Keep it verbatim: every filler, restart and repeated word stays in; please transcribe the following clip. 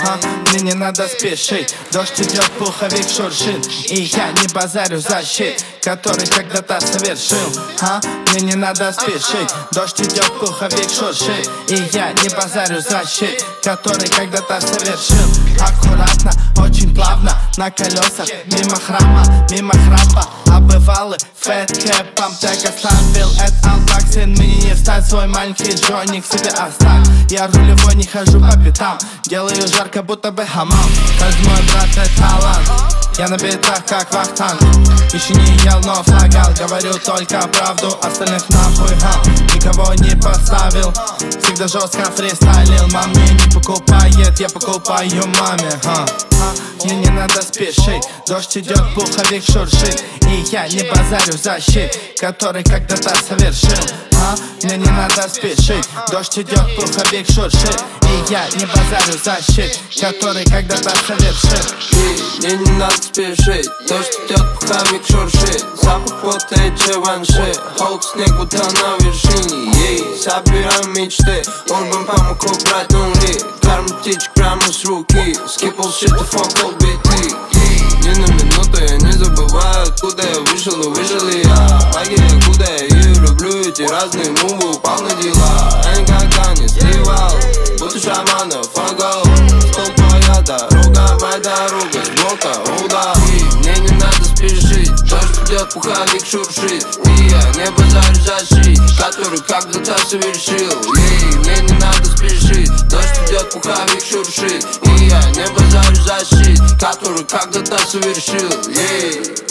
а? Мне не надо спешить, дождь идет, пуховик шуршит, и я не базарю за щит, который когда-то совершил, а? Мне не надо спешить, дождь идет, пуховик шуршит, и я не базарю за щит, который когда-то совершил. Аккуратно, очень плавно, на колесах, мимо храма, мимо храпа. Обывалы, фэт кэпом тег оставил. Это алтаксин, мне не встать, свой маленький джойник себе оставь. Я рулевой, не хожу по пятам, делаю жарко, будто бы хамам. Каждый мой брат это талант, я на битах как вахтанг. Еще не ел, но флагал, говорю только правду, остальных нахуй гам. Никого не поставил, всегда жестко фристайлил. Мам мне не покупает, я покупаю маме, ха. Мне не надо спешить, дождь идет, пуховик шуршит, и я не базарю за щит, который когда-то совершил, а? Мне не надо спешить, дождь идет, пуховик шуршит, и я не базарю за щит, который когда-то совершил. И мне не надо спешить, дождь идет, пуховик шуршит, запах пота и чеванши, холод снег будто на вершине, ей, собираем мечты, он бы помог убрать нули, кормит птичек прямо с руки, скипал shit the fuck up биты. Ни на минуту я не забываю, откуда я вышел, и выжил и я. Магия, куда я ее люблю, эти разные мувы, упал на дела. Я никогда не сливал, будто шамана, фагал. Стол твоя дорога, моя дорога, сбока, уда. И мне не надо спешить, дождь идет, пуховик шуршит, и я не базарю за щит, который когда-то совершил. И мне не надо спешить, дождь идет, пуховик шуршит, и я не базарю за щит, который когда-то совершил.